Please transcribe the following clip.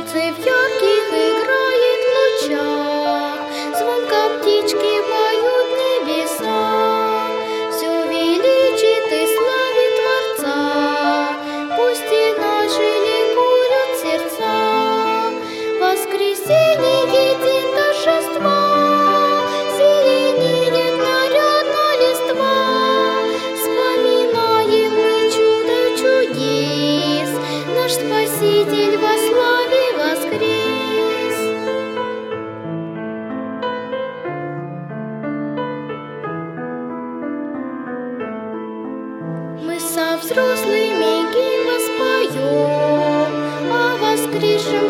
Солнце в ярких играет лучах, звонко птички поют небеса. Все величит и славит Творца, пусть и наши ликуют сердца. Воскресенье — день торжества, зеленеет нарядно листва. Вспоминаем мы чудо чудес, наш Спаситель во славе воскрес. Мы со взрослыми гимн воспоем о воскресшем